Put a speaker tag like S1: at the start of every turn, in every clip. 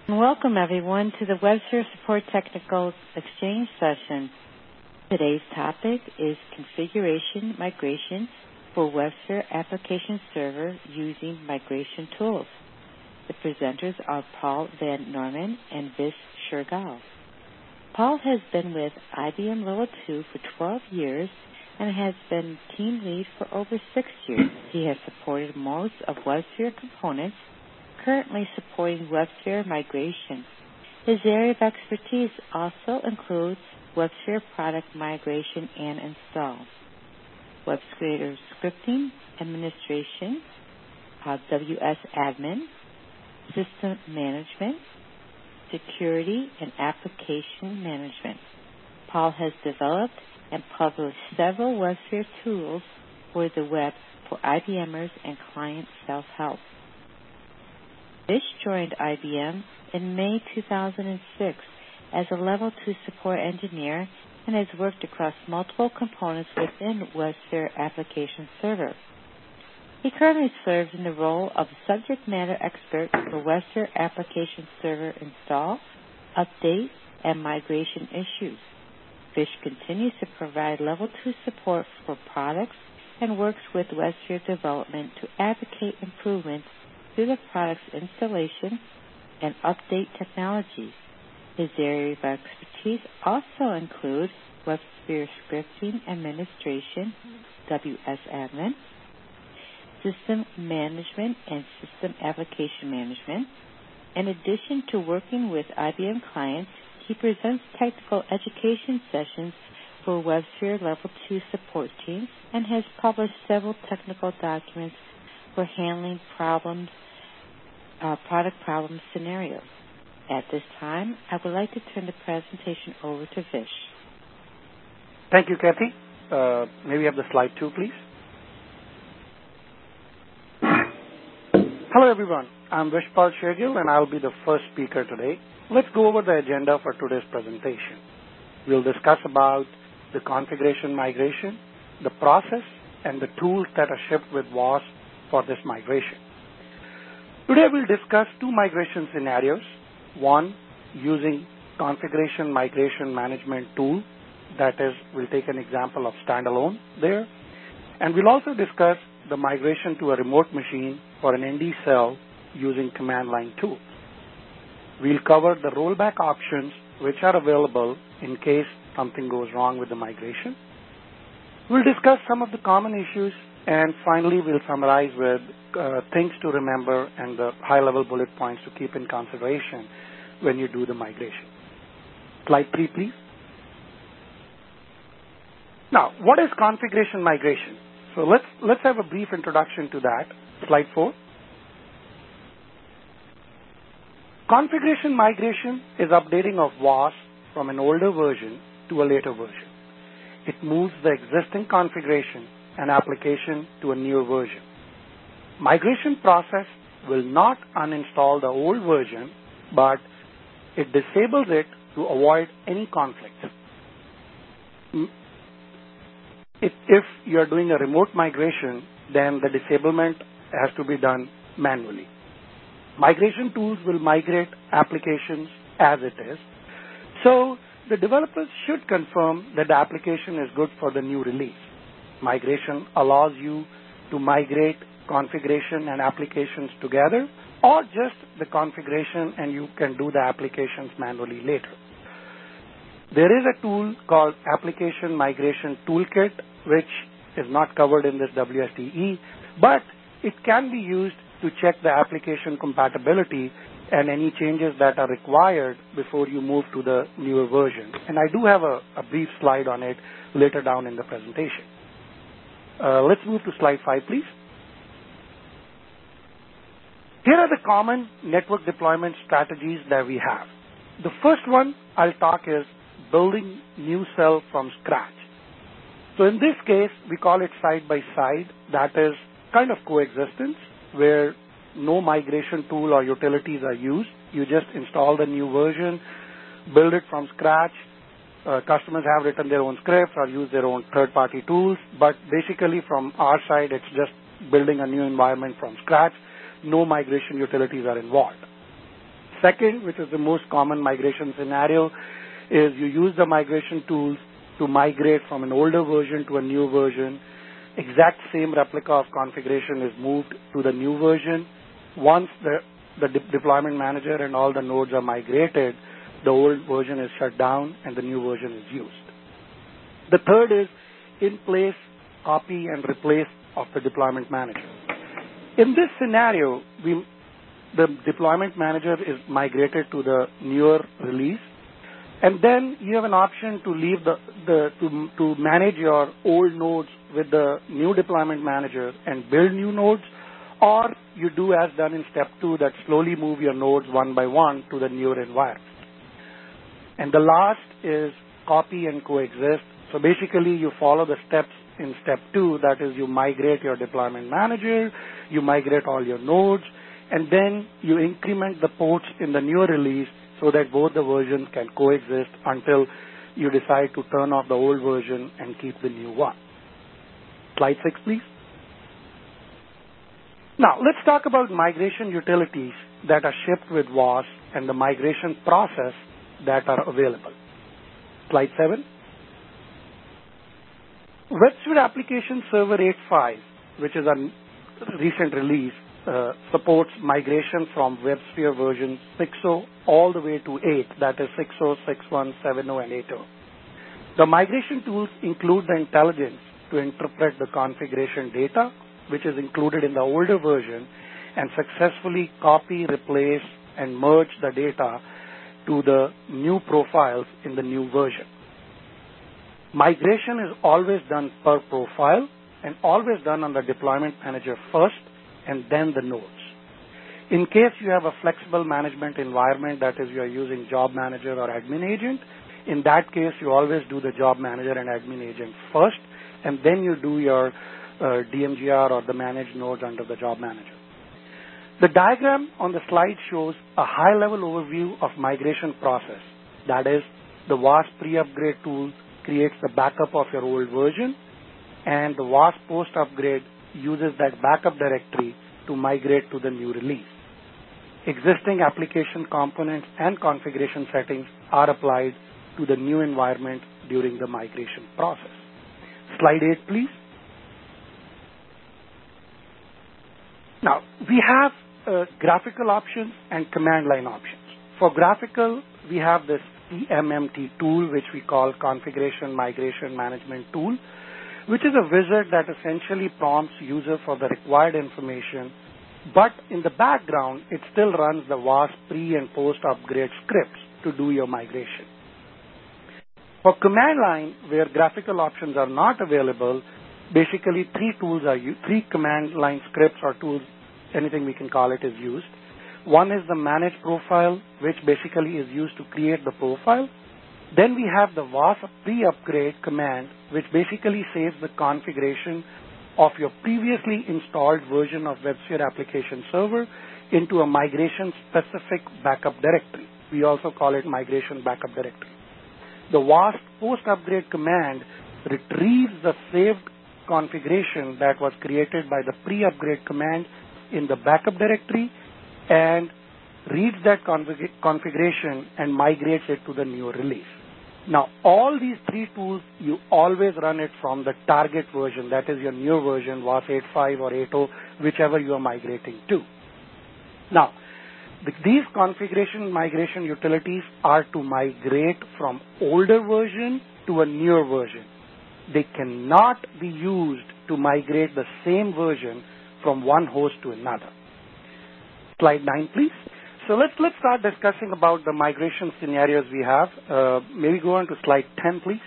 S1: Welcome, everyone, to the WebSphere Support Technical Exchange session. Today's topic is configuration migration for WebSphere Application Server using migration tools. The presenters are Paul Van Norman and Vish Shergill. Paul has been with IBM Level 2 for 12 years and has been team lead for over 6 years. He has supported most of WebSphere components, currently supporting WebSphere migration. His area of expertise also includes WebSphere product migration and install, WebSphere scripting, administration, WS admin, system management, security, and application management. Paul has developed and published several WebSphere tools for the web for IBMers and client self-help. Vish joined IBM in May 2006 as a Level 2 support engineer and has worked across multiple components within WebSphere Application Server. He currently serves in the role of subject matter expert for WebSphere Application Server install, update, and migration issues. Vish continues to provide Level 2 support for products and works with WebSphere development to advocate improvements through the product's installation and update technologies. His area of expertise also includes WebSphere scripting administration, WS admin, system management, and system application management. In addition to working with IBM clients, he presents technical education sessions for WebSphere Level 2 support teams and has published several technical documents for handling problems, product problem scenarios. At this time, I would like to turn the presentation over to Vish.
S2: Thank you, Kathy. May we have the slide 2, please? Hello, everyone. I'm Vishpal Shergill, and I'll be the first speaker today. Let's go over the agenda for today's presentation. We'll discuss about the configuration migration, the process, and the tools that are shipped with WAS for this migration. Today, we'll discuss 2 migration scenarios. One, using configuration migration management tool. That is, we'll take an example of standalone there. And we'll also discuss the migration to a remote machine for an ND cell using command line tool. We'll cover the rollback options which are available in case something goes wrong with the migration. We'll discuss some of the common issues, and finally we'll summarize with things to remember and the high-level bullet points to keep in consideration when you do the migration. Slide 3, please. Now, what is configuration migration? So let's have a brief introduction to that. Slide 4. Configuration migration is updating of WAS from an older version to a later version. It moves the existing configuration and application to a newer version. Migration process will not uninstall the old version, but it disables it to avoid any conflicts. If you're doing a remote migration, then the disablement has to be done manually. Migration tools will migrate applications as it is. So the developers should confirm that the application is good for the new release. Migration allows you to migrate configuration and applications together, or just the configuration and you can do the applications manually later. There is a tool called Application Migration Toolkit, which is not covered in this WSDE, but it can be used to check the application compatibility and any changes that are required before you move to the newer version. And I do have a brief slide on it later down in the presentation. Let's move to slide 5, please. Here are the common network deployment strategies that we have. The first one I'll talk is building new cell from scratch. So in this case, we call it side-by-side. That is kind of coexistence, where no migration tool or utilities are used. You just install the new version, build it from scratch. Customers have written their own scripts or use their own third-party tools, but basically from our side, it's just building a new environment from scratch. No migration utilities are involved. Second, which is the most common migration scenario, is you use the migration tools to migrate from an older version to a new version. Exact same replica of configuration is moved to the new version. Once the deployment manager and all the nodes are migrated, the old version is shut down and the new version is used. The third is in place, copy, and replace of the deployment manager. In this scenario, the deployment manager is migrated to the newer release, and then you have an option to leave to manage your old nodes with the new deployment manager and build new nodes, or you do as done in step 2, that slowly move your nodes one by one to the newer environment. And the last is copy and coexist. So basically, you follow the steps in step 2, that is, you migrate your deployment manager, you migrate all your nodes, and then you increment the ports in the newer release so that both the versions can coexist until you decide to turn off the old version and keep the new one. Slide 6, please. Now, let's talk about migration utilities that are shipped with WAS and the migration process that are available. Slide 7. WebSphere Application Server 8.5, which is a recent release, supports migration from WebSphere version 6.0 all the way to 8, that is 6.0, 6.1, 7.0, and 8.0. The migration tools include the intelligence to interpret the configuration data, which is included in the older version, and successfully copy, replace, and merge the data to the new profiles in the new version. Migration is always done per profile and always done on the deployment manager first and then the nodes. In case you have a flexible management environment, that is, you are using job manager or admin agent, in that case, you always do the job manager and admin agent first, and then you do your DMGR or the managed nodes under the job manager. The diagram on the slide shows a high-level overview of migration process. That is, the WAS pre-upgrade tool creates the backup of your old version, and the WAS post-upgrade uses that backup directory to migrate to the new release. Existing application components and configuration settings are applied to the new environment during the migration process. Slide 8, please. Now, we have graphical options and command line options. For graphical, we have this CMMT tool, which we call Configuration Migration Management Tool, which is a wizard that essentially prompts user for the required information, but in the background, it still runs the WAS pre- and post-upgrade scripts to do your migration. For command line, where graphical options are not available, basically three command line scripts or tools, anything we can call it, is used. One is the manage profile, which basically is used to create the profile. Then we have the WAS pre-upgrade command, which basically saves the configuration of your previously installed version of WebSphere Application Server into a migration-specific backup directory. We also call it migration backup directory. The WAS post-upgrade command retrieves the saved configuration that was created by the pre-upgrade command in the backup directory and reads that configuration and migrates it to the new release. Now, all these three tools, you always run it from the target version, that is your new version, WAS 8.5 or 8.0, whichever you are migrating to. Now, these configuration migration utilities are to migrate from older version to a newer version. They cannot be used to migrate the same version from one host to another. Slide 9, please. So let's start discussing about the migration scenarios we have. Maybe go on to slide 10, please.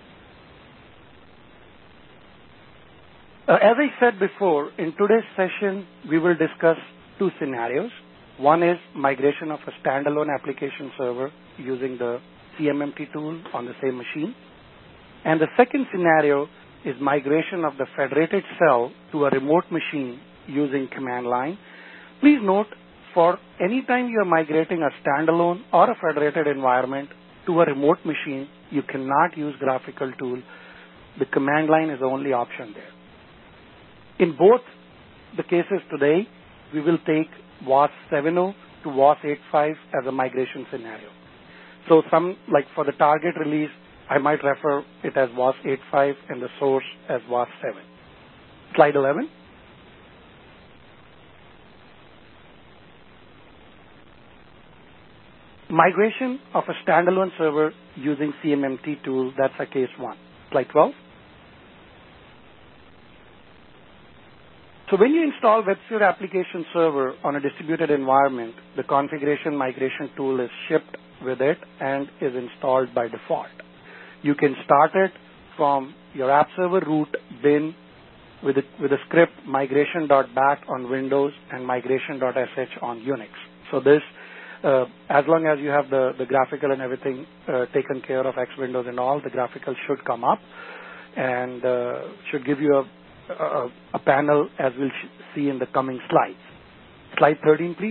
S2: As I said before, in today's session, we will discuss two scenarios. One is migration of a standalone application server using the CMMT tool on the same machine. And the second scenario is migration of the federated cell to a remote machine using command line. Please note, for any time you are migrating a standalone or a federated environment to a remote machine, you cannot use graphical tool. The command line is the only option there. In both the cases today, we will take WAS 7.0 to to WAS 8.5 as a migration scenario. So like for the target release, I might refer it as WAS 8.5 and the source as WAS 7. Slide 11. Migration of a standalone server using CMMT tool, that's a case 1. Slide 12. So when you install WebSphere application server on a distributed environment, the configuration migration tool is shipped with it and is installed by default. You can start it from your app server root bin with a script migration.bat on Windows and migration.sh on Unix. So this, as long as you have the graphical and everything taken care of, X Windows and all, the graphical should come up and should give you a panel as we'll see in the coming slides. Slide 13, please.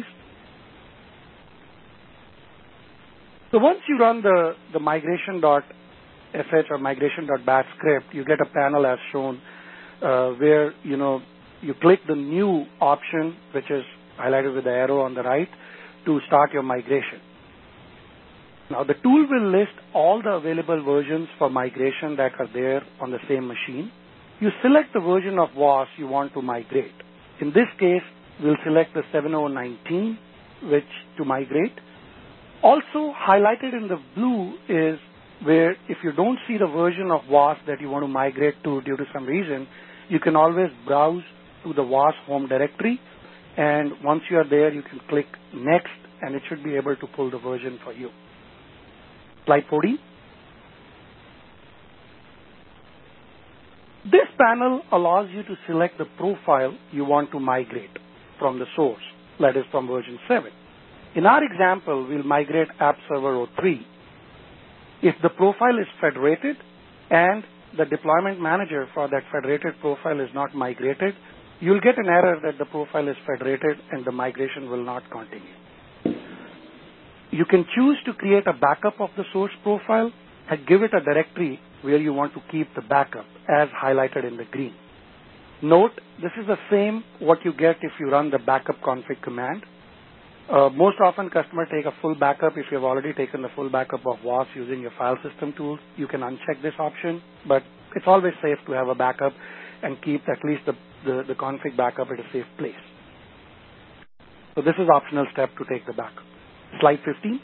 S2: So once you run the migration.sh or migration.bat script, you get a panel as shown where you click the new option, which is highlighted with the arrow on the right, to start your migration. Now the tool will list all the available versions for migration that are there on the same machine. You select the version of WAS you want to migrate. In this case, we'll select the 7019 to migrate. Also highlighted in the blue is where if you don't see the version of WAS that you want to migrate to due to some reason, you can always browse to the WAS home directory, and once you are there, you can click Next, and it should be able to pull the version for you. Slide 14. This panel allows you to select the profile you want to migrate from the source, that is from version 7. In our example, we'll migrate App Server 03. If the profile is federated and the deployment manager for that federated profile is not migrated, you'll get an error that the profile is federated and the migration will not continue. You can choose to create a backup of the source profile and give it a directory where you want to keep the backup as highlighted in the green. Note, this is the same what you get if you run the backup config command. Most often customers take a full backup. If you've already taken the full backup of WAS using your file system tools, you can uncheck this option, but it's always safe to have a backup and keep at least the config backup at a safe place. So this is optional step to take the backup. Slide 15.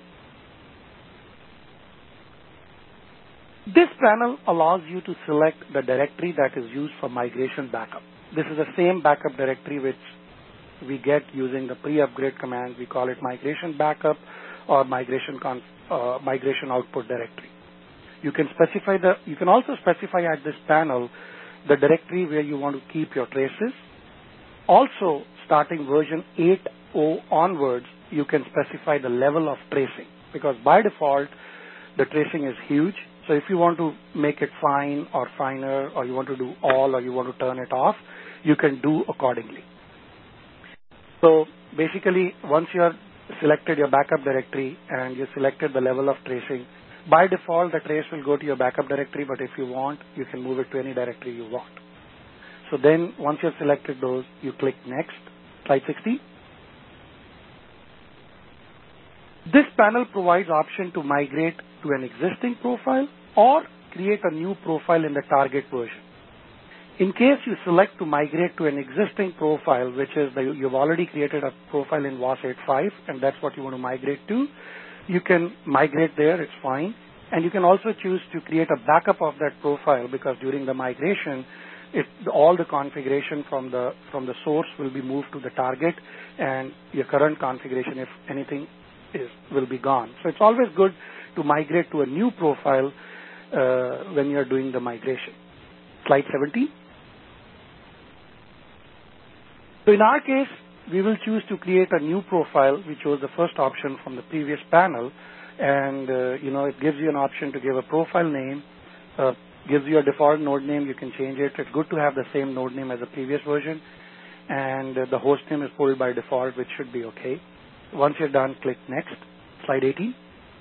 S2: This panel allows you to select the directory that is used for migration backup. This is the same backup directory which we get using the pre-upgrade command. We call it migration backup or migration output directory. You can also specify at this panel the directory where you want to keep your traces. Also, starting version 8.0 onwards, you can specify the level of tracing, because by default, the tracing is huge. So if you want to make it fine or finer, or you want to do all, or you want to turn it off, you can do accordingly. So basically, once you have selected your backup directory and you selected the level of tracing, by default, the trace will go to your backup directory, but if you want, you can move it to any directory you want. So then, once you have selected those, you click Next. Slide 16. This panel provides option to migrate to an existing profile or create a new profile in the target version. In case you select to migrate to an existing profile, which is you've already created a profile in WAS 8.5, and that's what you want to migrate to, you can migrate there, it's fine. And you can also choose to create a backup of that profile, because during the migration, all the configuration from the source will be moved to the target, and your current configuration, if anything, will be gone. So it's always good to migrate to a new profile when you're doing the migration. Slide 17. So in our case, we will choose to create a new profile. We chose the first option from the previous panel, and it gives you an option to give a profile name, gives you a default node name. You can change it. It's good to have the same node name as the previous version, and the host name is pulled by default, which should be okay. Once you're done, click Next. Slide 18.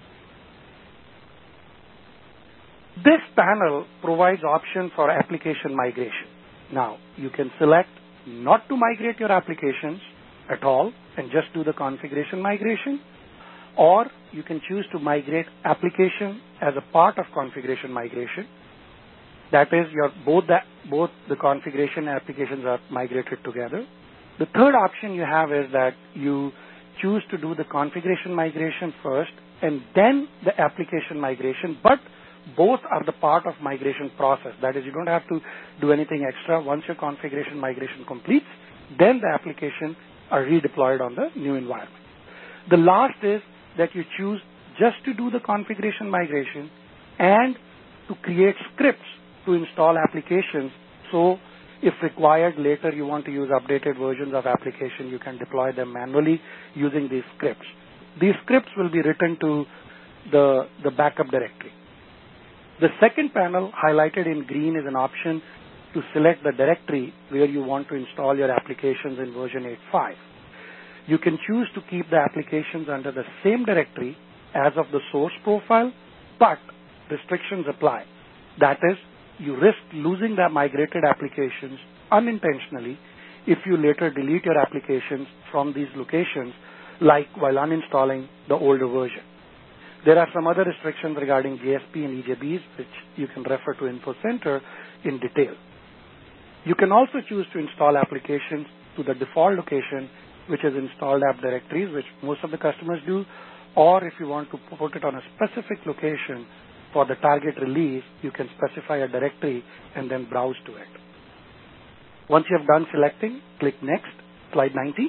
S2: This panel provides option for application migration. Now, you can select not to migrate your applications at all and just do the configuration migration, or you can choose to migrate application as a part of configuration migration. That is, both the configuration applications are migrated together. The third option you have is that you choose to do the configuration migration first and then the application migration, but both are the part of migration process. That is, you don't have to do anything extra. Once your configuration migration completes, then the application are redeployed on the new environment. The last is that you choose just to do the configuration migration and to create scripts to install applications. So if required later you want to use updated versions of application, you can deploy them manually using these scripts. These scripts will be written to the backup directory. The second panel highlighted in green is an option to select the directory where you want to install your applications in version 8.5. You can choose to keep the applications under the same directory as of the source profile, but restrictions apply. That is, you risk losing the migrated applications unintentionally if you later delete your applications from these locations, like while uninstalling the older version. There are some other restrictions regarding JSP and EJBs, which you can refer to InfoCenter in detail. You can also choose to install applications to the default location, which is installed app directories, which most of the customers do, or if you want to put it on a specific location for the target release, you can specify a directory and then browse to it. Once you have done selecting, click Next, slide 90.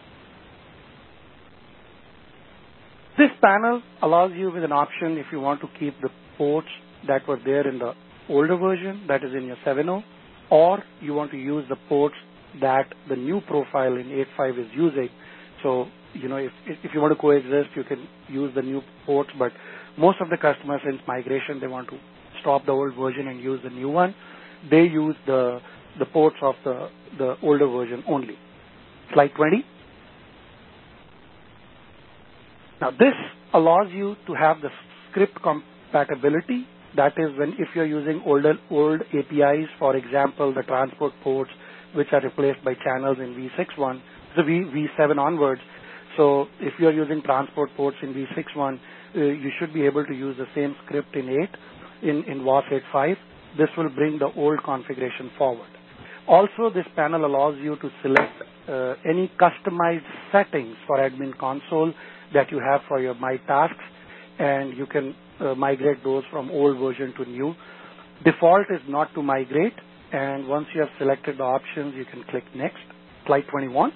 S2: This panel allows you with an option if you want to keep the ports that were there in the older version, that is in your 7.0, or you want to use the ports that the new profile in 8.5 is using. So, if you want to coexist, you can use the new ports, but most of the customers, since migration, they want to stop the old version and use the new one. They use the ports of the older version only. Slide 20. Now, this allows you to have the script compatibility. That is, if you're using old APIs, for example, the transport ports, which are replaced by channels in V6.1, so V7 onwards. So if you're using transport ports in V6.1, you should be able to use the same script in 8, in WAS 8.5. This will bring the old configuration forward. Also, this panel allows you to select any customized settings for admin console that you have for your My Tasks, and you can migrate those from old version to new. Default is not to migrate, and once you have selected the options, you can click Next. Slide 21.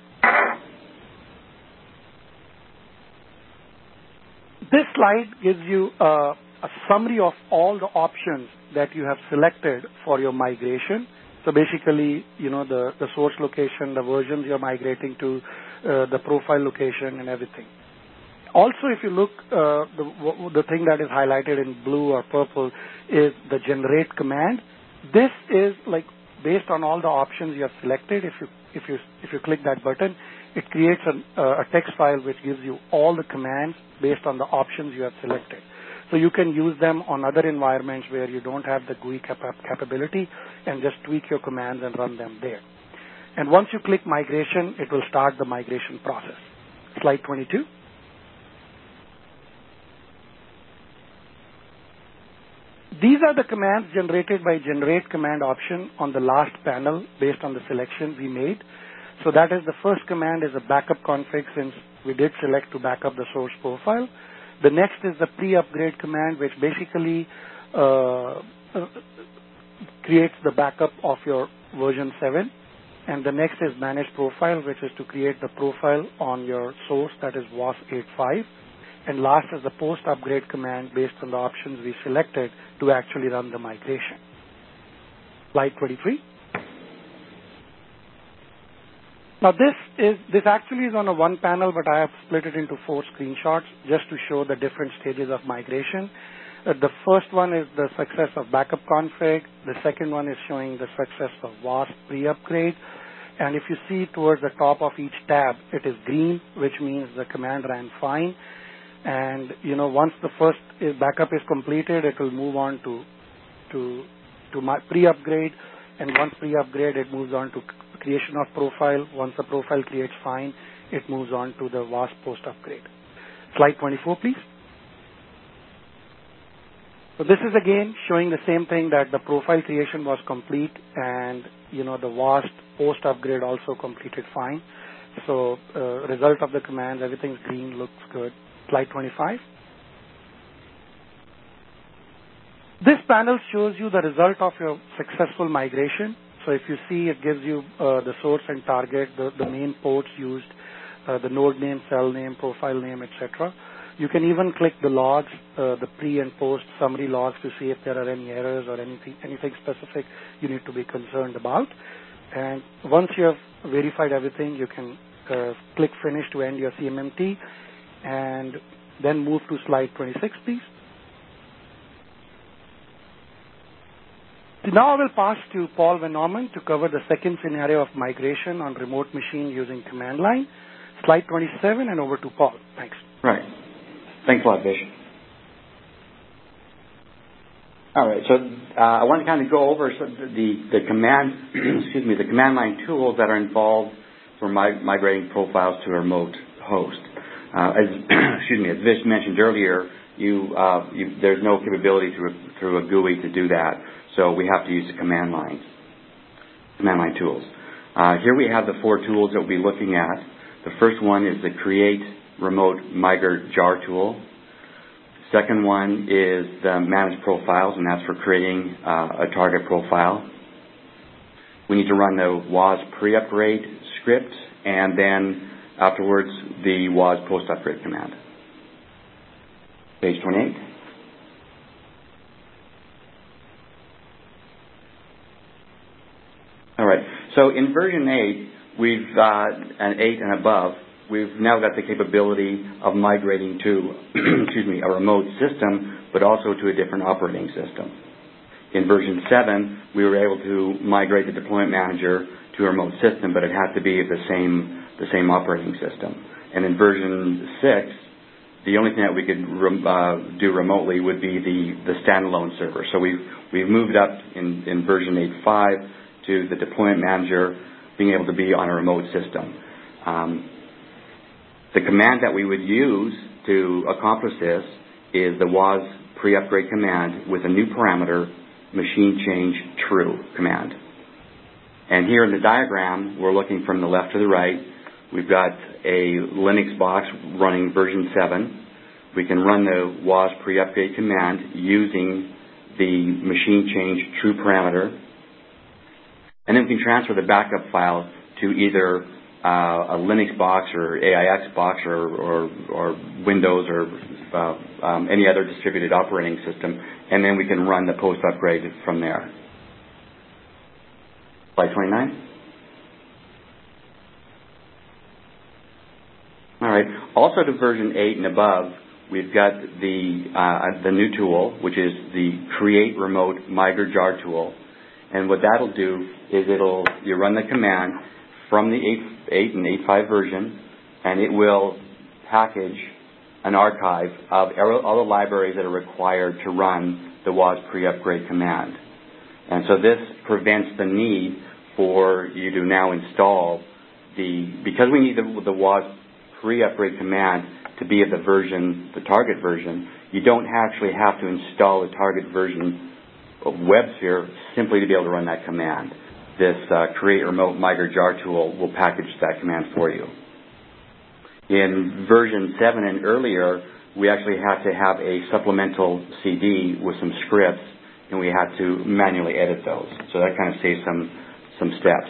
S2: This slide gives you a summary of all the options that you have selected for your migration. So basically, the source location, the versions you're migrating to, the profile location, and everything. Also, if you look, the thing that is highlighted in blue or purple is the generate command. This is like based on all the options you have selected. If you click that button, it creates a text file which gives you all the commands based on the options you have selected. So you can use them on other environments where you don't have the GUI capability and just tweak your commands and run them there. And once you click migration, it will start the migration process. Slide 22. These are the commands generated by generate command option on the last panel based on the selection we made. So that is, the first command is a backup config, since we did select to backup the source profile. The next is the pre-upgrade command, which basically creates the backup of your version 7. And the next is manage profile, which is to create the profile on your source, that is WAS 8.5. And last is the post-upgrade command based on the options we selected to actually run the migration. Slide 23. Now this actually is on a one panel, but I have split it into 4 screenshots just to show the different stages of migration. The first one is the success of backup config. The second one is showing the success of WAS pre-upgrade. And if you see towards the top of each tab, it is green, which means the command ran fine. And once the first backup is completed, it will move on to pre-upgrade. And once pre-upgrade, it moves on to creation of profile. Once the profile creates fine, it moves on to the WASP post-upgrade. Slide 24, please. So this is again showing the same thing, that the profile creation was complete, and the WASP post-upgrade also completed fine. So result of the commands, everything's green, looks good. Slide 25. This panel shows you the result of your successful migration. So if you see, it gives you the source and target, the main ports used, the node name, cell name, profile name, etc. You can even click the logs, the pre and post summary logs, to see if there are any errors or anything specific you need to be concerned about. And once you have verified everything, you can click finish to end your CMMT, and then move to slide 26, please. Now I will pass to Paul Van Norman to cover the second scenario of migration on remote machine using command line. Slide 27, and over to Paul. Thanks.
S3: Right. Thanks a lot, Vish. All right. So I want to kind of go over the command, the command line tools that are involved for migrating profiles to a remote host. As Vish mentioned earlier, there's no capability through a GUI to do that. So we have to use the command line tools. Here we have the 4 tools that we'll be looking at. The first one is the Create Remote Migrate Jar tool. Second one is the Manage Profiles, and that's for creating a target profile. We need to run the WAS pre-upgrade script, and then afterwards the WAS post-upgrade command. Page 28. All right. So in version 8, we've an 8 and above, we've now got the capability of migrating to a remote system, but also to a different operating system. In version 7, we were able to migrate the deployment manager to a remote system, but it had to be the same operating system. And in version 6, the only thing that we could do remotely would be the standalone server. So we've moved up in version 8.5 to the deployment manager being able to be on a remote system. The command that we would use to accomplish this is the WAS pre-upgrade command with a new parameter, machine change true command. And here in the diagram, we're looking from the left to the right. We've got a Linux box running version 7. We can run the WAS pre-upgrade command using the machine change true parameter. And then we can transfer the backup file to either a Linux box or AIX box or Windows or any other distributed operating system, and then we can run the post-upgrade from there. Slide 29. All right. Also to version 8 and above, we've got the new tool, which is the Create Remote Migrate Jar tool. And what that'll do is you run the command from the 8 and 8.5 version, and it will package an archive of all the libraries that are required to run the WAS pre-upgrade command. And so this prevents the need for you to now install because we need the WAS pre-upgrade command to be of the target version, you don't actually have to install the target version of WebSphere simply to be able to run that command. This Create Remote Migrate Jar tool will package that command for you. In version 7 and earlier, we actually had to have a supplemental CD with some scripts, and we had to manually edit those. So that kind of saves some steps.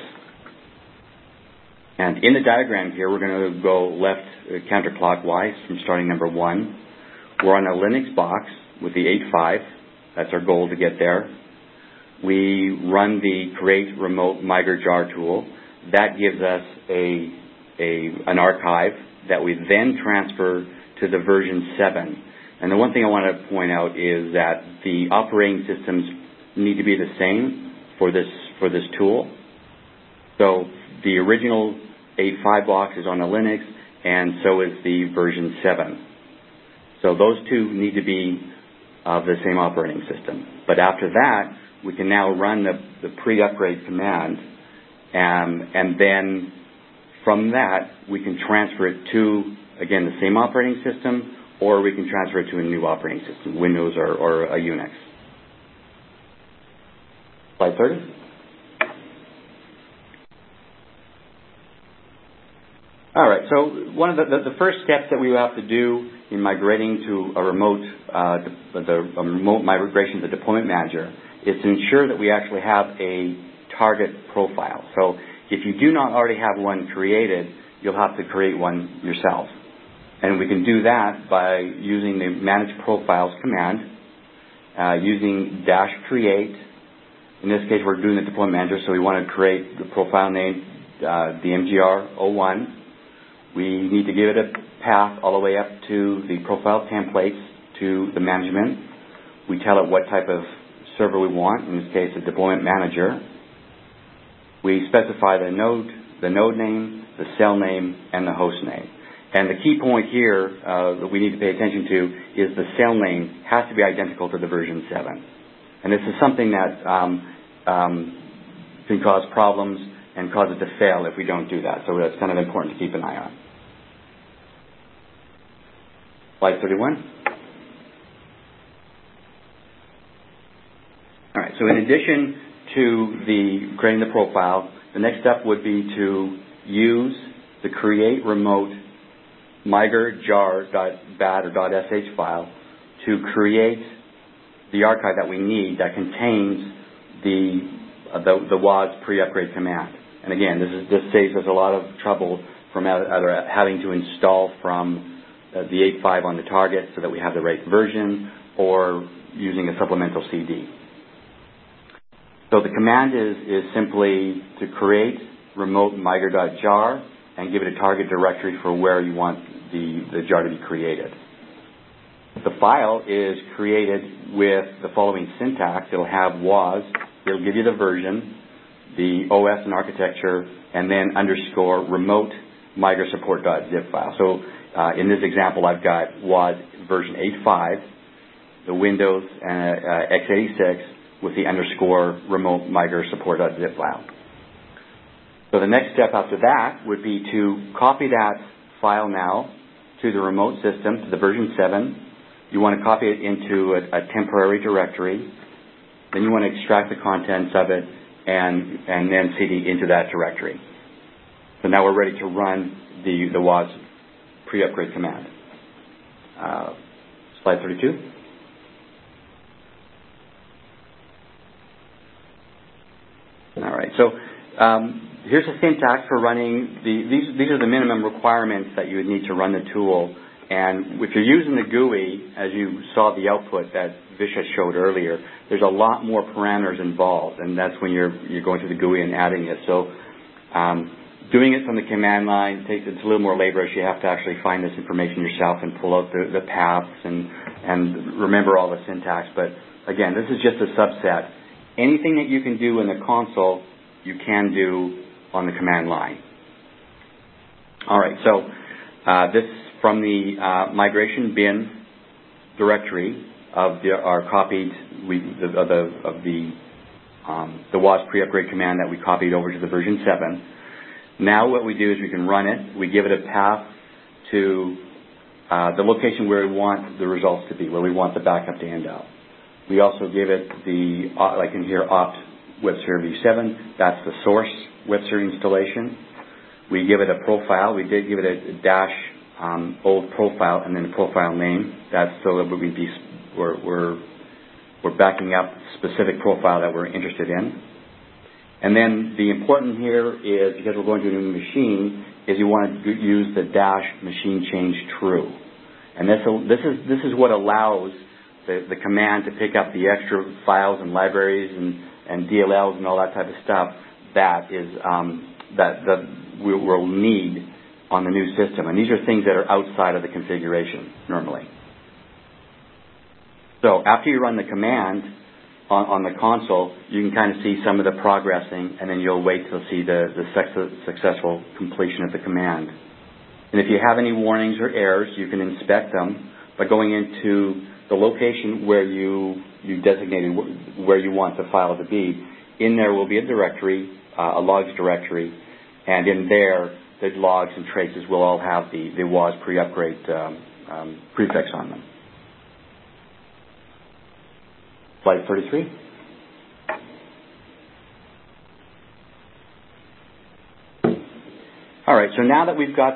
S3: And in the diagram here, we're going to go left counterclockwise from starting number 1. We're on a Linux box with the 8.5. That's our goal to get there. We run the Create Remote Migrate Jar tool. That gives us an archive that we then transfer to the version 7. And the one thing I want to point out is that the operating systems need to be the same for this tool. So the original 8.5 box is on a Linux, and so is the version 7. So those two need to be of the same operating system. But after that, we can now run the pre-upgrade command and then From that, we can transfer it to, again, the same operating system, or we can transfer it to a new operating system, Windows or a Unix. Slide 30. All right, so one of the first steps that we have to do in migrating to a remote migration to the deployment manager is to ensure that we actually have a target profile. So if you do not already have one created, you'll have to create one yourself. And we can do that by using the Manage Profiles command, using -create. In this case, we're doing the deployment manager, so we want to create the profile name, the MGR01. We need to give it a path all the way up to the profile templates to the management. We tell it what type of server we want, in this case, a deployment manager. We specify the node name, the cell name, and the host name. And the key point here that we need to pay attention to is the cell name has to be identical to the version 7. And this is something that can cause problems and cause it to fail if we don't do that. So that's kind of important to keep an eye on. Slide 31. All right, so in addition to creating the profile, the next step would be to use the create remote migrjar.bat or .sh file to create the archive that we need that contains the WAS pre-upgrade command. And again, this saves us a lot of trouble from either having to install from the 8.5 on the target so that we have the right version, or using a supplemental CD. So the command is simply to create remote migrjar and give it a target directory for where you want the jar to be created. The file is created with the following syntax. It'll have WAS, it'll give you the version, the OS and architecture, and then _ remote migrsupport.zip file. So in this example, I've got WAS version 8.5, the Windows x86 with the _ remote migrsupport.zip file. So the next step after that would be to copy that file now to the remote system, to the version 7. You want to copy it into a temporary directory. Then you want to extract the contents of it and then CD into that directory. So now we're ready to run the WAS pre-upgrade command. Slide 32. All right. So here's a syntax for running these are the minimum requirements that you would need to run the tool. And if you're using the GUI, as you saw the output that Visha showed earlier, there's a lot more parameters involved, and that's when you're going through the GUI and adding it. So doing it from the command line it's a little more laborious. You have to actually find this information yourself and pull out the paths and remember all the syntax. But again, this is just a subset. Anything that you can do in the console, you can do on the command line. All right, so this from the migration bin directory of our copied the WAS pre-upgrade command that we copied over to the version 7. Now what we do is we can run it. We give it a path to the location where we want the results to be, where we want the backup to end up. We also give it like in here, opt WebSphere v7. That's the source WebSphere installation. We give it a profile. We did give it a dash old profile and then a profile name. That's so that we're backing up specific profile that we're interested in. And then the important here is, because we're going to a new machine, is you want to use the dash machine change true. And this is what allows the command to pick up the extra files and libraries and DLLs and all that type of stuff that we'll need on the new system. And these are things that are outside of the configuration normally. So after you run the command on the console, you can kind of see some of the progressing, and then you'll wait to see the successful completion of the command. And if you have any warnings or errors, you can inspect them by going into the location where you designated where you want the file to be. In there will be a directory, a logs directory, and in there the logs and traces will all have the WAS pre-upgrade prefix on them. Slide 33. All right. So now that we've got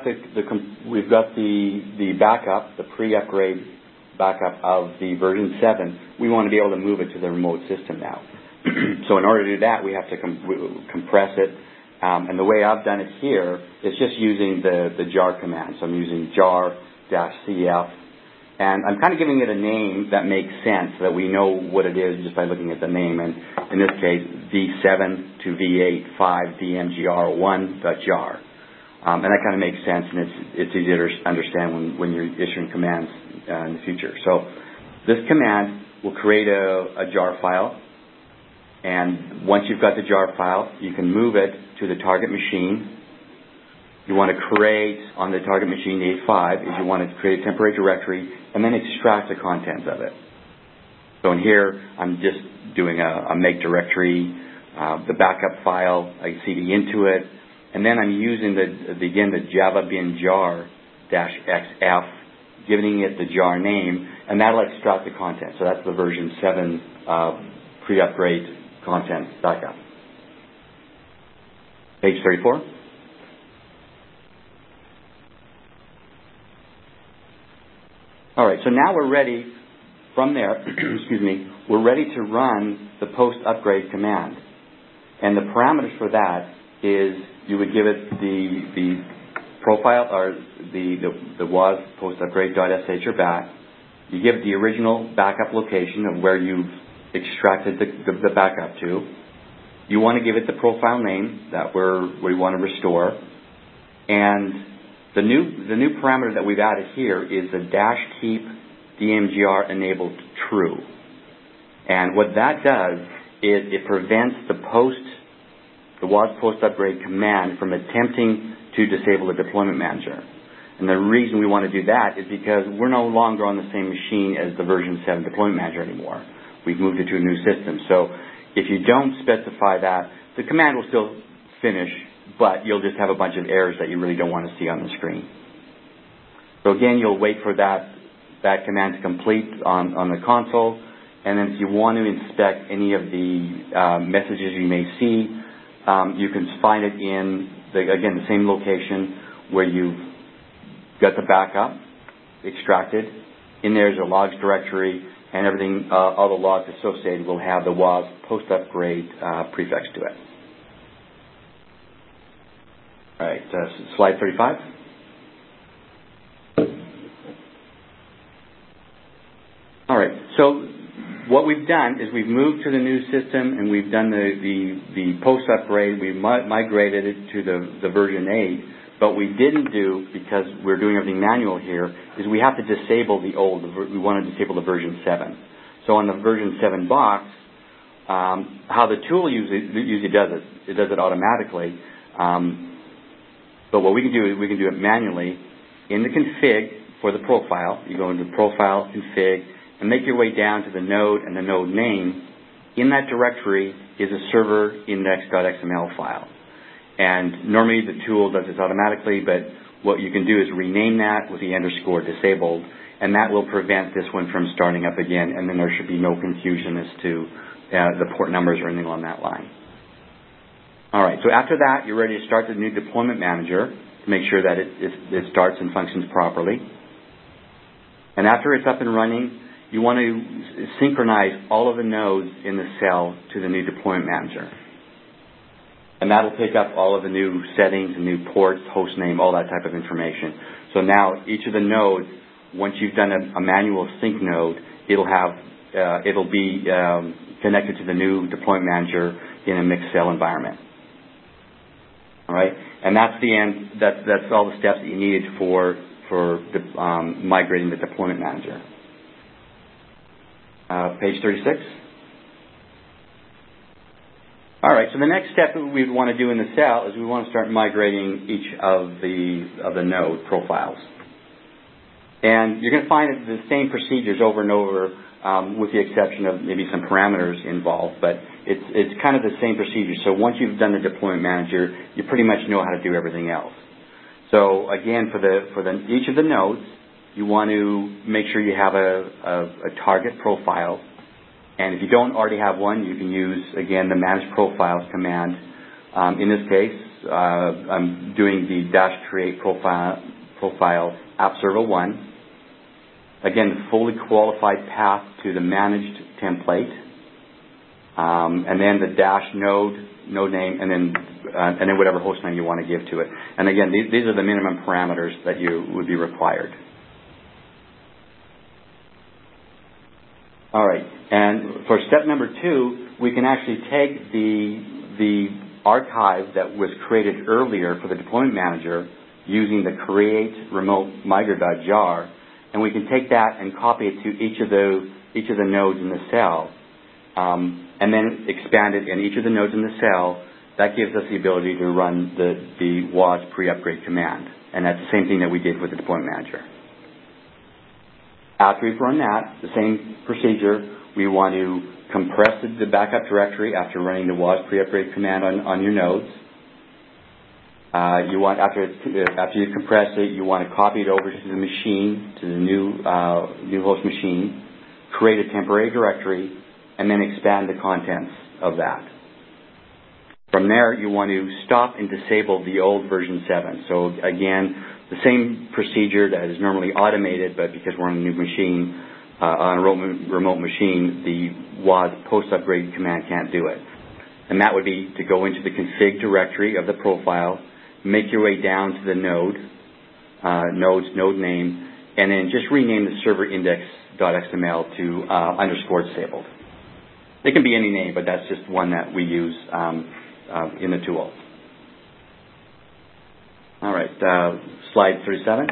S3: the backup, the pre-upgrade backup of the version 7, we want to be able to move it to the remote system now. So in order to do that, we have to compress it. And the way I've done it here is just using the jar command. So I'm using jar-cf. And I'm kind of giving it a name that makes sense so that we know what it is just by looking at the name. And in this case, V7 to V8 5 DMGR1.jar. And that kind of makes sense, and it's easier to understand when you're issuing commands in the future. So this command will create a jar file. And once you've got the jar file, you can move it to the target machine. You want to create on the target machine, the 85, is you want to create a temporary directory and then extract the contents of it. So in here, I'm just doing a make directory, the backup file, I cd into it, and then I'm using the Java bin jar-xf, giving it the jar name, and that'll extract the content. So that's the version 7 pre-upgrade content backup. Page 34. All right, so now we're ready from there, excuse me, we're ready to run the post-upgrade command. And the parameters for that is you would give it the profile, or the WAS post-upgrade.sh or back. You give it the original backup location of where you've extracted the backup to. You want to give it the profile name that we want to restore. And the new parameter that we've added here is the -keep DMGR enabled true. And what that does is it prevents the WAS post upgrade command from attempting to disable the deployment manager. And the reason we want to do that is because we're no longer on the same machine as the version 7 deployment manager anymore. We've moved it to a new system. So if you don't specify that, the command will still finish, but you'll just have a bunch of errors that you really don't want to see on the screen. So again, you'll wait for that command to complete on the console, and then if you want to inspect any of the messages you may see, you can find it in, the same location where you've got the backup extracted. In there's a logs directory, and everything, all the logs associated will have the WAS post-upgrade prefix to it. All right, slide 35. All right, so what we've done is we've moved to the new system and we've done the post-upgrade. We've migrated it to the version 8. But we didn't do, because we're doing everything manual here, is we have to disable we want to disable the version 7. So on the version 7 box, how the tool usually does it does it automatically. But what we can do is we can do it manually in the config for the profile. You go into profile, config, and make your way down to the node and the node name. In that directory is a server index.xml file. And normally the tool does this automatically, but what you can do is rename that with the underscore disabled, and that will prevent this one from starting up again, and then there should be no confusion as to the port numbers or anything on that line. All right, so after that, you're ready to start the new deployment manager to make sure that it starts and functions properly. And after it's up and running, you want to synchronize all of the nodes in the cell to the new deployment manager. And that'll pick up all of the new settings, and new ports, host name, all that type of information. So now each of the nodes, once you've done a manual sync node, it'll be connected to the new deployment manager in a mixed cell environment. All right, and that's the end. That's all the steps that you needed for migrating the deployment manager. Page 36. All right, so the next step that we want to do in the cell is we want to start migrating each of the node profiles. And you're going to find the same procedures over and over, with the exception of maybe some parameters involved, but it's kind of the same procedure. So once you've done the deployment manager, you pretty much know how to do everything else. So again, for each of the nodes, you want to make sure you have a target profile. And if you don't already have one, you can use, again, the Manage Profiles command. In this case, I'm doing the -create profile app server 1. Again, the fully qualified path to the managed template. And then the node name, and then whatever host name you want to give to it. And again, these are the minimum parameters that you would be required. All right, and for step number 2, we can actually take the archive that was created earlier for the deployment manager using the create remote migrate.jar, and we can take that and copy it to each of the nodes in the cell, and then expand it in each of the nodes in the cell. That gives us the ability to run the WAS pre-upgrade command, and that's the same thing that we did with the deployment manager. After we've run that, the same procedure, we want to compress the backup directory after running the WAS pre-upgrade command on your nodes. After you compress it, you want to copy it over to the machine, to the new host machine, create a temporary directory, and then expand the contents of that. From there, you want to stop and disable the old version 7. So again, the same procedure that is normally automated, but because we're on a new machine, on a remote machine, the WAS post-upgrade command can't do it. And that would be to go into the config directory of the profile, make your way down to the node name, and then just rename the server index.xml to _disabled. It can be any name, but that's just one that we use in the tool. All right, slide 37.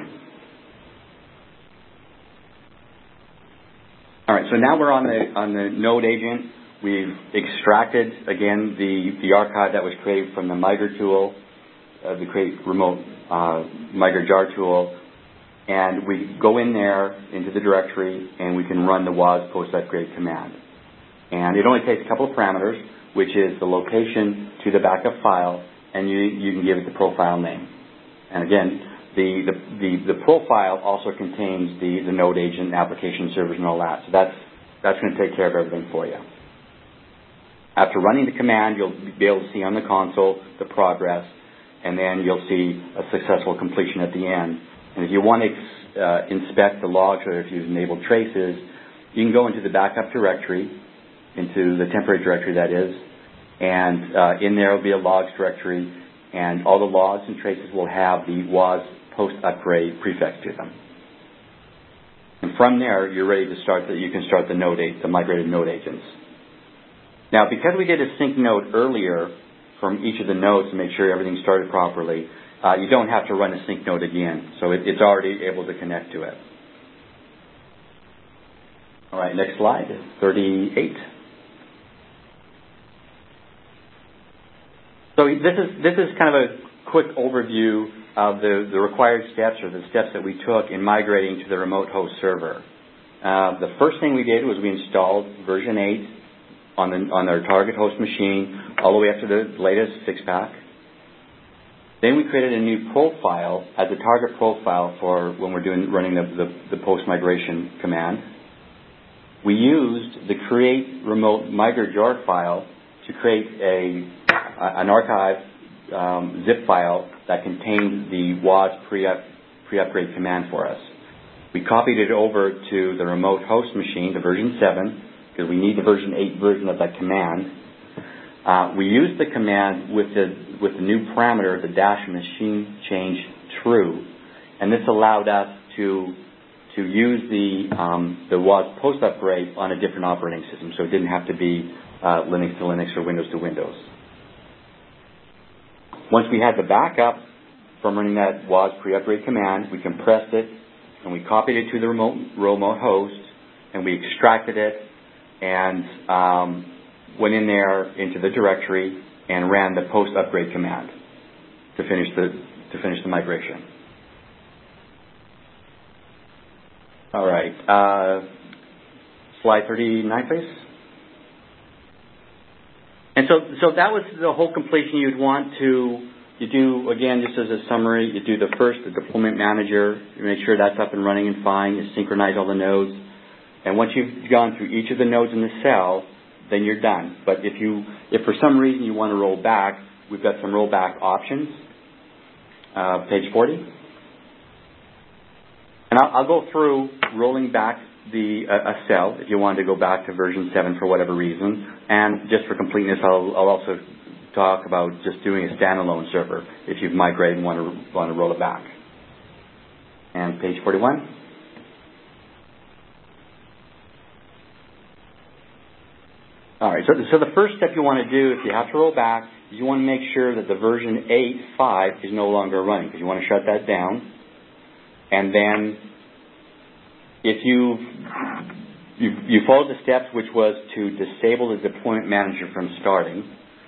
S3: All right, so now we're on the node agent. We've extracted, again, the archive that was created from the Migrate tool, the create remote Migrate jar tool, and we go in there into the directory, and we can run the WAS post-upgrade command. And it only takes a couple of parameters, which is the location to the backup file, and you can give it the profile name. And again, the profile also contains the node agent, application servers, and all that. So that's going to take care of everything for you. After running the command, you'll be able to see on the console the progress, and then you'll see a successful completion at the end. And if you want to inspect the logs, or if you've enabled traces, you can go into the backup directory, into the temporary directory that is, and in there will be a logs directory, and all the logs and traces will have the WAS post-upgrade prefix to them. And from there, you're ready to start. You can start the migrated node agents. Now, because we did a sync node earlier from each of the nodes to make sure everything started properly, you don't have to run a sync node again. So it's already able to connect to it. All right, next slide, 38. So this is kind of a quick overview of the required steps, or the steps that we took in migrating to the remote host server. The first thing we did was we installed version 8 on our target host machine all the way up to the latest 6-pack. Then we created a new profile as a target profile for when we're running the post-migration command. We used the create remote migrate jar file to create an archive zip file that contained the WAS pre-upgrade command for us. We copied it over to the remote host machine, the version 7, because we need the version 8 version of that command. We used the command with the new parameter, the -machine change true, and this allowed us to use the WAS post-upgrade on a different operating system, so it didn't have to be Linux to Linux or Windows to Windows. Once we had the backup from running that WAS pre-upgrade command, we compressed it, and we copied it to the remote host, and we extracted it, and went in there into the directory and ran the post-upgrade command to finish the migration. All right, slide 39, please. And so that was the whole completion. You'd want to you do, again, just as a summary, you do the deployment manager. You make sure that's up and running and fine. You synchronize all the nodes. And once you've gone through each of the nodes in the cell, then you're done. But if for some reason you want to roll back, we've got some rollback options. Page 40. And I'll go through rolling back a cell if you want to go back to version 7 for whatever reason. And just for completeness, I'll also talk about just doing a standalone server if you've migrated and want to roll it back. And page 41. All right, so the first step you want to do if you have to roll back is you want to make sure that the version 8.5 is no longer running, because you want to shut that down. And then if you followed the steps, which was to disable the deployment manager from starting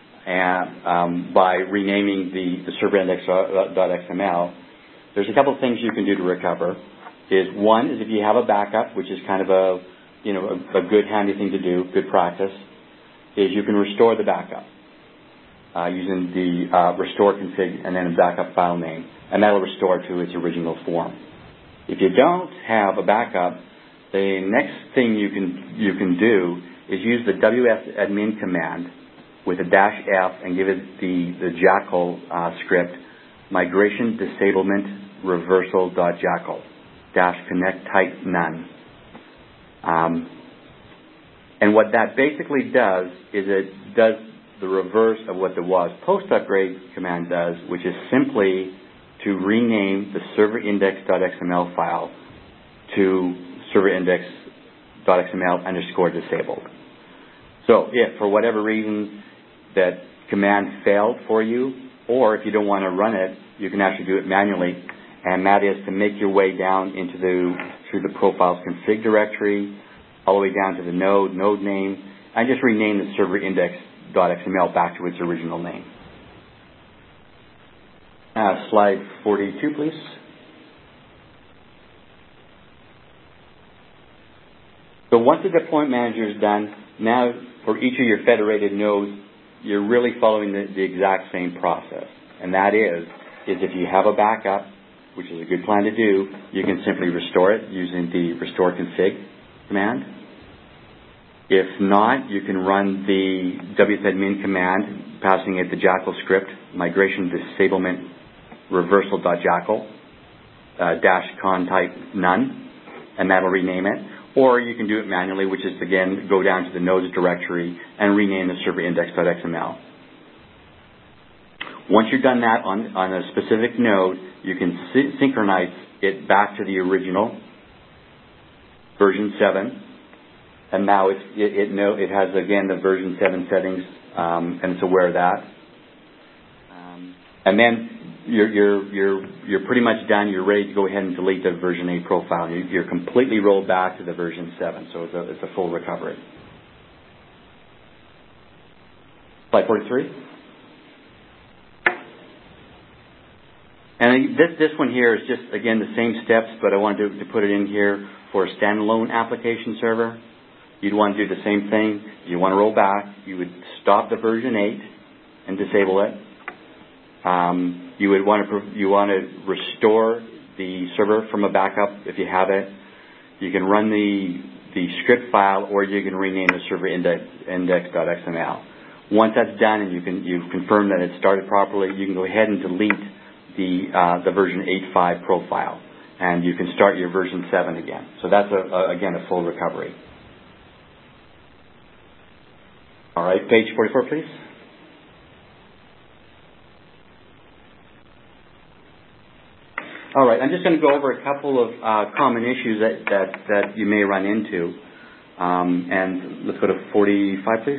S3: by renaming the server index.xml, there's a couple of things you can do to recover. One is if you have a backup, which is kind of a good handy thing to do, good practice, is you can restore the backup using the restore config and then a backup file name, and that'll restore to its original form. If you don't have a backup, the next thing you can do is use the wsadmin command with a -f and give it the Jackal script, migration disablement reversal.jackal -connect type none. And what that basically does is it does the reverse of what the WAS post upgrade command does, which is simply to rename the server index.xml file to server index.xml_disabled. So if for whatever reason that command failed for you, or if you don't want to run it, you can actually do it manually, and that is to make your way down through the profiles config directory, all the way down to the node name, and just rename the server index.xml back to its original name. Slide 42, please. So once the deployment manager is done, now for each of your federated nodes, you're really following the exact same process. And that is if you have a backup, which is a good plan to do, you can simply restore it using the restore config command. If not, you can run the wsadmin command, passing it the Jackal script, migration disablement reversal.jackal -con type none, and that'll rename it. Or you can do it manually, which is, again, go down to the nodes directory and rename the server index.xml. Once you've done that on a specific node, you can synchronize it back to the original version 7. And now it has, again, the version 7 settings, and it's aware of that. And then you're pretty much done. You're ready to go ahead and delete the version 8 profile. You're completely rolled back to the version 7, so it's a full recovery. Slide 43. And this one here is just, again, the same steps, but I wanted to put it in here for a standalone application server. You'd want to do the same thing. You want to roll back. You would stop the version 8 and disable it. You want to restore the server from a backup if you have it. You can run the script file, or you can rename the server index.xml. Once that's done and you've confirmed that it started properly, you can go ahead and delete the version 8.5 profile, and you can start your version 7 again. So that's again a full recovery. All right, page 44, please. All right, I'm just going to go over a couple of common issues that you may run into. And let's go to 45, please.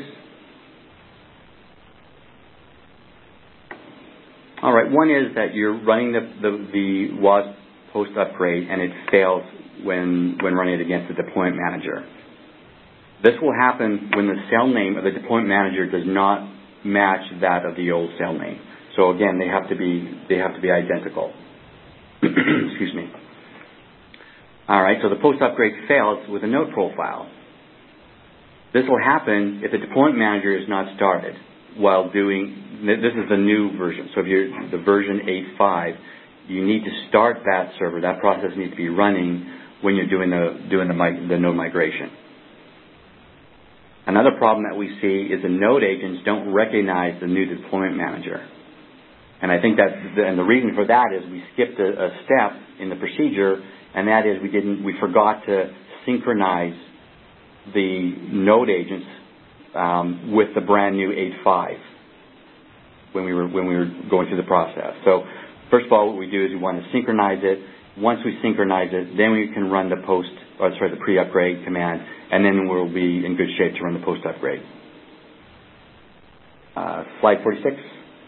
S3: All right, one is that you're running the WAS post upgrade and it fails when running it against the deployment manager. This will happen when the cell name of the deployment manager does not match that of the old cell name. So again, they have to be identical. Excuse me. All right, so the post upgrade fails with a node profile. This will happen if the deployment manager is not started. while doing, this is the new version. So if you're the version 8.5, you need to start that server. That process needs to be running when you're doing the node migration. Another problem that we see is the node agents don't recognize the new deployment manager. And I think and the reason for that is we skipped a step in the procedure, and that is we forgot to synchronize the node agents with the brand new 8.5 when we were going through the process. So first of all, what we do is we want to synchronize it. Once we synchronize it, then we can run the pre-upgrade command, and then we'll be in good shape to run the post-upgrade. Slide 46.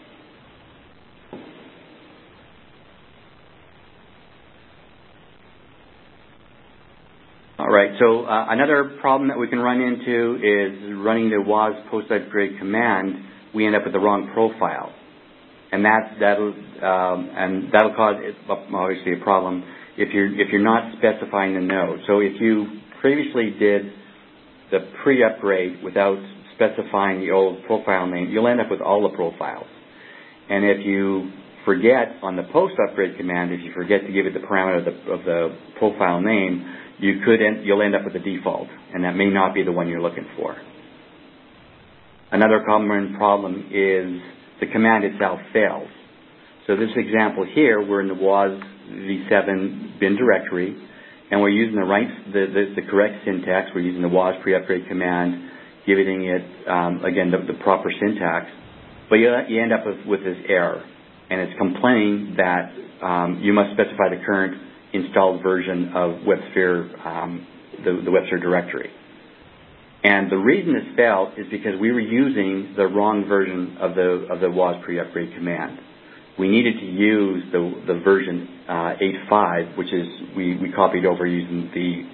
S3: All right, so another problem that we can run into is running the WAS post-upgrade command. We end up with the wrong profile, and that'll cause obviously a problem if you're not specifying the node. So if you previously did the pre-upgrade without specifying the old profile name, you'll end up with all the profiles. And if you forget on the post-upgrade command, if you forget to give it the parameter of the profile name, you'll end up with the default, and that may not be the one you're looking for. Another common problem is the command itself fails. So this example here, we're in the WAS v7 bin directory, and we're using the correct syntax. We're using the WAS pre-upgrade command, giving it, again, the proper syntax. But you end up with this error, and it's complaining that you must specify the current installed version of WebSphere, the WebSphere directory. And the reason this failed is because we were using the wrong version of the WAS pre-upgrade command. We needed to use the version 8.5, which is we copied over using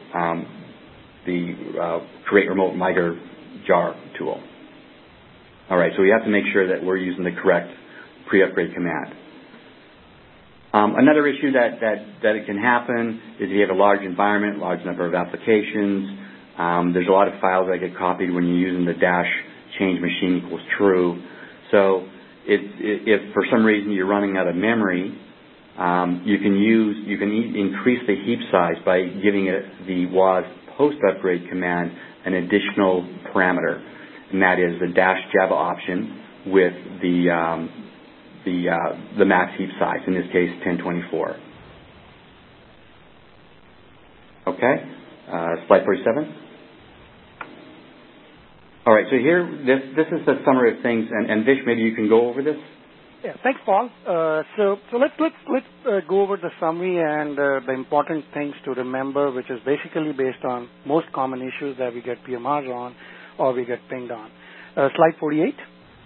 S3: the create remote migrate jar tool. All right, so we have to make sure that we're using the correct pre-upgrade command. Another issue that it can happen is if you have a large environment, large number of applications. There's a lot of files that get copied when you're using the -change machine equals true. So if for some reason you're running out of memory, you can increase the heap size by giving it the WAS post-upgrade command an additional parameter, and that is the -Java option with the max heap size, in this case 1024. Okay, slide 47. All right, so here, this is the summary of things, and Vish, maybe you can go over this.
S2: Yeah, thanks, Paul. So let's go over the summary and the important things to remember, which is basically based on most common issues that we get PMRs on or we get pinged on. Slide 48.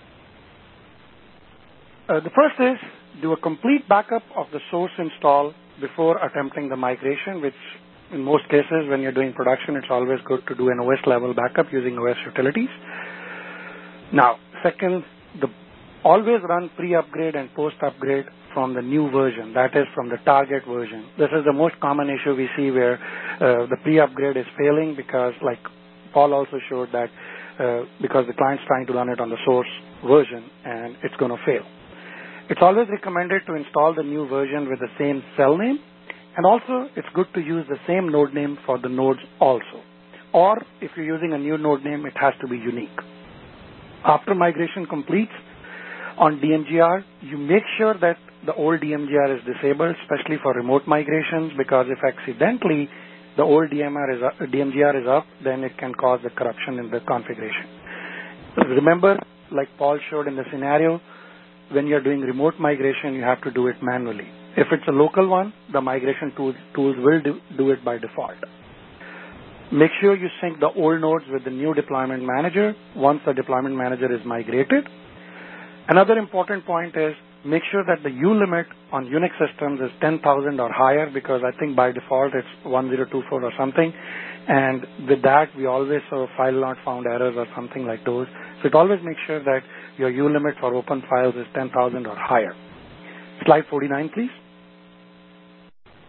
S2: The first is do a complete backup of the source install before attempting the migration, which in most cases when you're doing production, it's always good to do an OS level backup using OS utilities. Now, second, always run pre-upgrade and post-upgrade from the new version, that is from the target version. This is the most common issue we see where the pre-upgrade is failing because, like Paul also showed, that because the client's trying to run it on the source version and it's going to fail. It's always recommended to install the new version with the same cell name, and also it's good to use the same node name for the nodes also. Or if you're using a new node name, it has to be unique. After migration completes on DMGR, you make sure that the old DMGR is disabled, especially for remote migrations, because if accidentally the old DMGR is up, then it can cause the corruption in the configuration. So remember, like Paul showed in the scenario, when you're doing remote migration, you have to do it manually. If it's a local one, the migration tools will do it by default. Make sure you sync the old nodes with the new deployment manager once the deployment manager is migrated. Another important point is make sure that the U limit on Unix systems is 10,000 or higher, because I think by default it's 1024 or something. And with that, we always saw file not found errors or something like those. So it always makes sure that your U limit for open files is 10,000 or higher. Slide 49, please.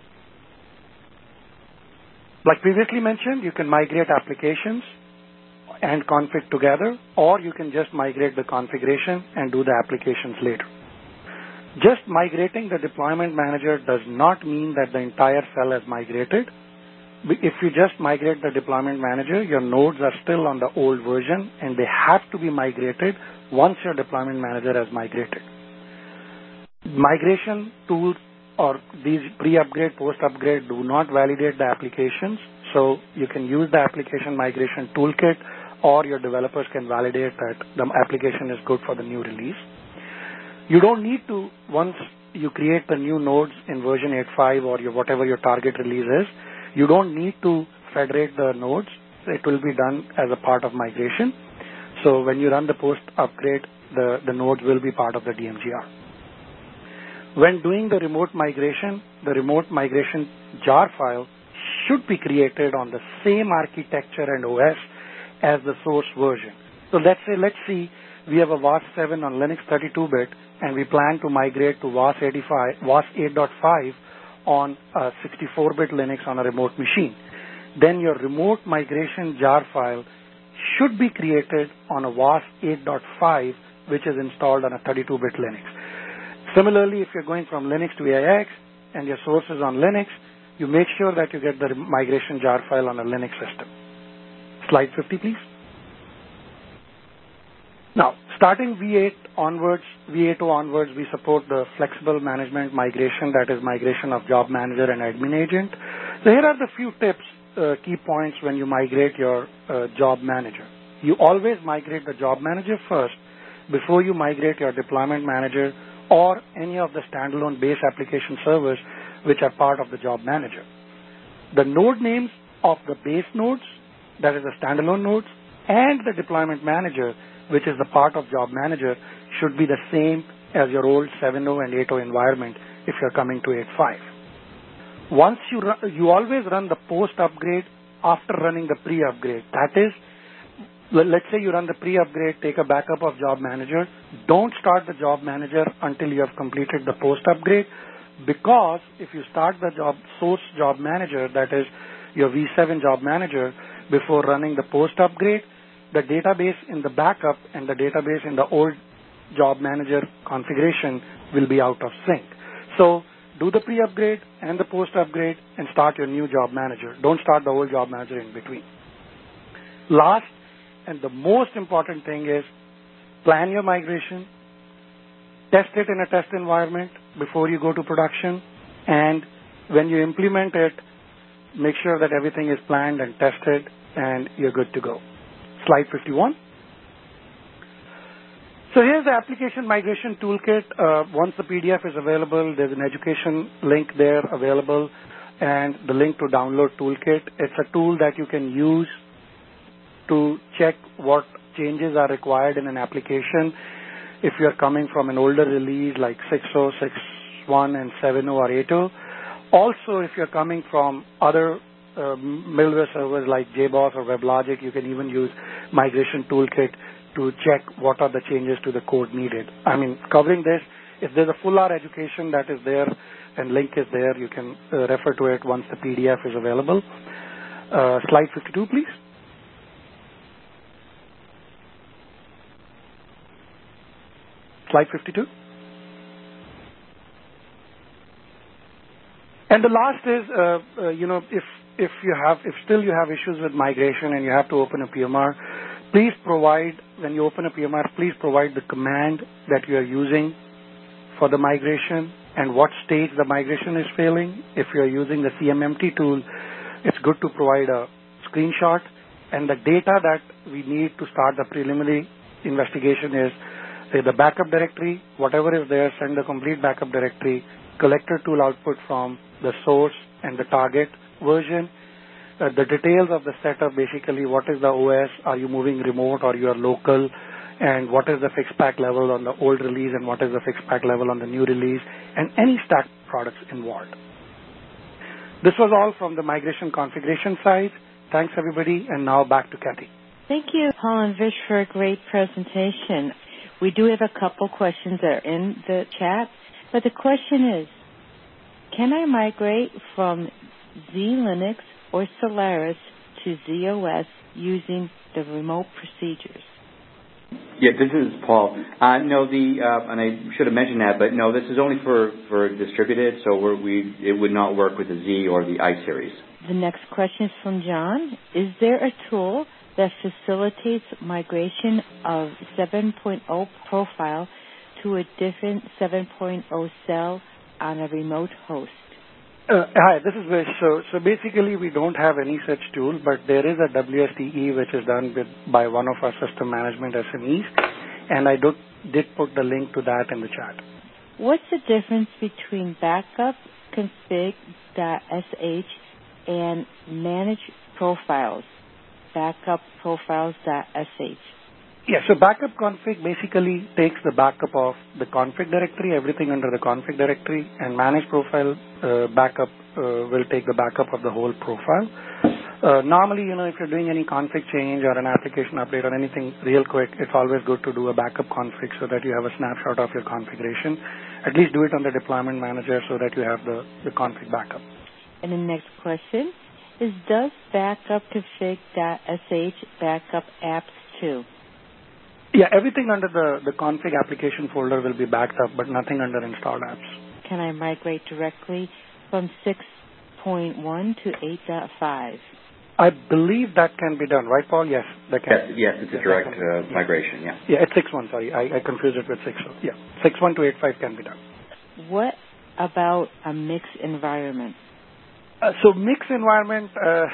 S2: Like previously mentioned, you can migrate applications and config together, or you can just migrate the configuration and do the applications later. Just migrating the deployment manager does not mean that the entire cell has migrated. If you just migrate the deployment manager, your nodes are still on the old version, and they have to be migrated once your deployment manager has migrated. Migration tools or these pre-upgrade, post-upgrade do not validate the applications, so you can use the application migration toolkit, or your developers can validate that the application is good for the new release. You don't need to, once you create the new nodes in version 8.5 or whatever your target release is, you don't need to federate the nodes. It will be done as a part of migration. So when you run the post-upgrade, the nodes will be part of the DMGR. When doing the remote migration jar file should be created on the same architecture and OS as the source version. So let's see we have a WAS 7 on Linux 32-bit, and we plan to migrate to WAS 8.5 on a 64-bit Linux on a remote machine. Then your remote migration jar file should be created on a WAS 8.5, which is installed on a 32-bit Linux. Similarly, if you're going from Linux to AIX and your source is on Linux, you make sure that you get the migration jar file on a Linux system. Slide 50, please. Now, starting V8 onwards, we support the flexible management migration, that is migration of job manager and admin agent. So here are the few tips, key points when you migrate your job manager. You always migrate the job manager first before you migrate your deployment manager or any of the standalone base application servers which are part of the job manager. The node names of the base nodes, that is the standalone nodes, and the deployment manager, which is the part of job manager, should be the same as your old 7.0 and 8.0 environment if you're coming to 8.5. Once you always run the post-upgrade after running the pre-upgrade. That is, let's say you run the pre-upgrade, take a backup of job manager. Don't start the job manager until you have completed the post-upgrade, because if you start the source job manager, that is your V7 job manager, before running the post-upgrade, the database in the backup and the database in the old job manager configuration will be out of sync. So do the pre-upgrade and the post-upgrade and start your new job manager. Don't start the old job manager in between. Last and the most important thing is plan your migration, test it in a test environment before you go to production, and when you implement it, make sure that everything is planned and tested and you're good to go. Slide 51. So here's the application migration toolkit. Once the PDF is available, there's an education link there available and the link to download toolkit. It's a tool that you can use to check what changes are required in an application if you're coming from an older release like 6.0, 6.1, and 7.0 or 8.0. Also, if you're coming from other middleware servers like JBoss or WebLogic, you can even use migration toolkit to check what are the changes to the code needed. I mean, covering this, if there's a full hour education that is there and link is there, you can refer to it once the PDF is available. Slide 52, please. Slide 52. And the last is, if still you have issues with migration and you have to open a PMR, please provide, when you open a PMR, please provide the command that you are using for the migration and what stage the migration is failing. If you are using the CMMT tool, it's good to provide a screenshot, and the data that we need to start the preliminary investigation is, say, the backup directory, whatever is there, send the complete backup directory, collector tool output from the source and the target version, the details of the setup, basically what is the OS, are you moving remote or you are local, and what is the fixed pack level on the old release and what is the fixed pack level on the new release, and any stack products involved. This was all from the migration configuration side. Thanks, everybody, and now back to Kathy.
S1: Thank you, Paul and Vish, for a great presentation. We do have a couple questions that are in the chat, but the question is, can I migrate from Z Linux or Solaris to ZOS using the remote procedures?
S3: Yeah, this is Paul. No, and I should have mentioned that, but no, this is only for distributed, so it would not work with the Z or the I series.
S1: The next question is from John. Is there a tool that facilitates migration of 7.0 profile to a different 7.0 cell on a remote host?
S2: Hi, this is Vish. So basically, we don't have any such tool, but there is a WSTE which is done by one of our system management SMEs, and I did put the link to that in the chat.
S1: What's the difference between backup config.sh and manage profiles, backupprofiles.sh?
S2: Yeah, so backup config basically takes the backup of the config directory, everything under the config directory, and manage profile backup will take the backup of the whole profile. Normally, if you're doing any config change or an application update or anything real quick, it's always good to do a backup config so that you have a snapshot of your configuration. At least do it on the deployment manager so that you have the config backup.
S1: And the next question is, does backup config.sh backup apps too?
S2: Yeah, everything under the config application folder will be backed up, but nothing under installed apps.
S1: Can I migrate directly from 6.1 to 8.5?
S2: I believe that can be done, right, Paul? Yes, that can.
S3: Yes, it's a direct migration, yeah.
S2: Yeah, it's 6.1, sorry. I confused it with 6.1. Yeah, 6.1 to 8.5 can be done.
S1: What about a mixed environment?
S2: So mixed environment,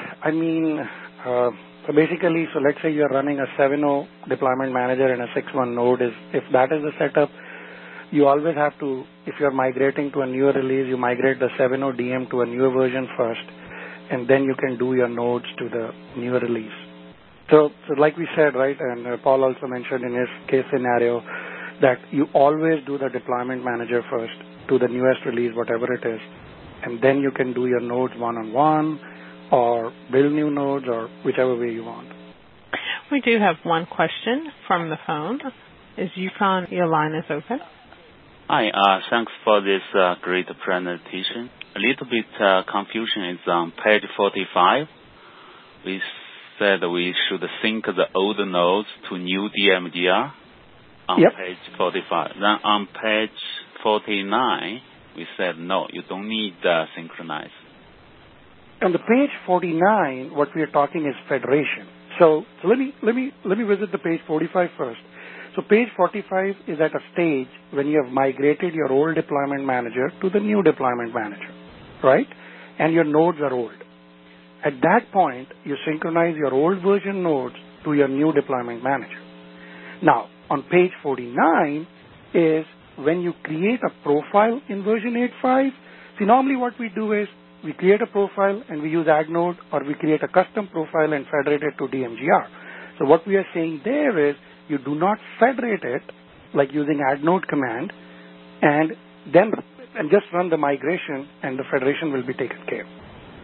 S2: so basically, let's say you're running a 7.0 deployment manager and a 6.1 node. If that is the setup, you always have to, if you're migrating to a newer release, you migrate the 7.0 DM to a newer version first, and then you can do your nodes to the newer release. So like we said, right, and Paul also mentioned in his case scenario that you always do the deployment manager first to the newest release, whatever it is, and then you can do your nodes one-on-one, or build new nodes, or whichever way you want.
S4: We do have one question from the phone. Is Yukon, your line is open?
S5: Hi, thanks for this great presentation. A little bit confusion is on page 45. We said we should sync the old nodes to new DMGR on page 45. Then on page 49, we said, no, you don't need synchronize.
S2: On the page 49, what we are talking is federation. So let me visit the page 45 first. So page 45 is at a stage when you have migrated your old deployment manager to the new deployment manager, right? And your nodes are old. At that point, you synchronize your old version nodes to your new deployment manager. Now, on page 49 is when you create a profile in version 8.5. See, normally what we do is we create a profile and we use AgNode, or we create a custom profile and federate it to DMGR. So what we are saying there is you do not federate it like using AgNode command and just run the migration, and the federation will be taken care of.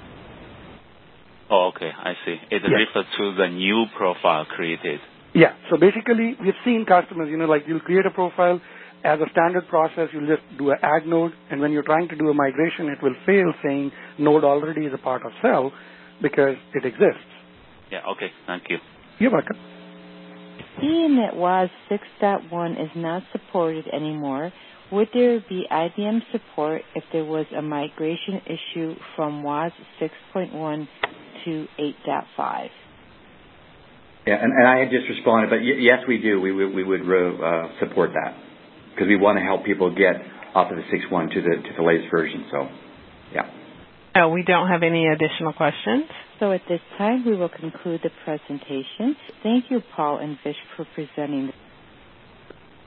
S5: Oh, okay, I see. It refers to the new profile created.
S2: Yeah, so basically we've seen customers, like you'll create a profile. As a standard process, you'll just do an add node, and when you're trying to do a migration, it will fail saying node already is a part of cell because it exists.
S5: Yeah, okay, thank you.
S2: You're welcome.
S1: Seeing that WAS 6.1 is not supported anymore, would there be IBM support if there was a migration issue from WAS 6.1 to 8.5?
S3: Yeah, and I had just responded, but yes, we do. We would support that, because we want to help people get off of the 6.1 to the latest version. So, yeah.
S4: No, we don't have any additional questions.
S1: So at this time, we will conclude the presentation. Thank you, Paul and Vish, for presenting.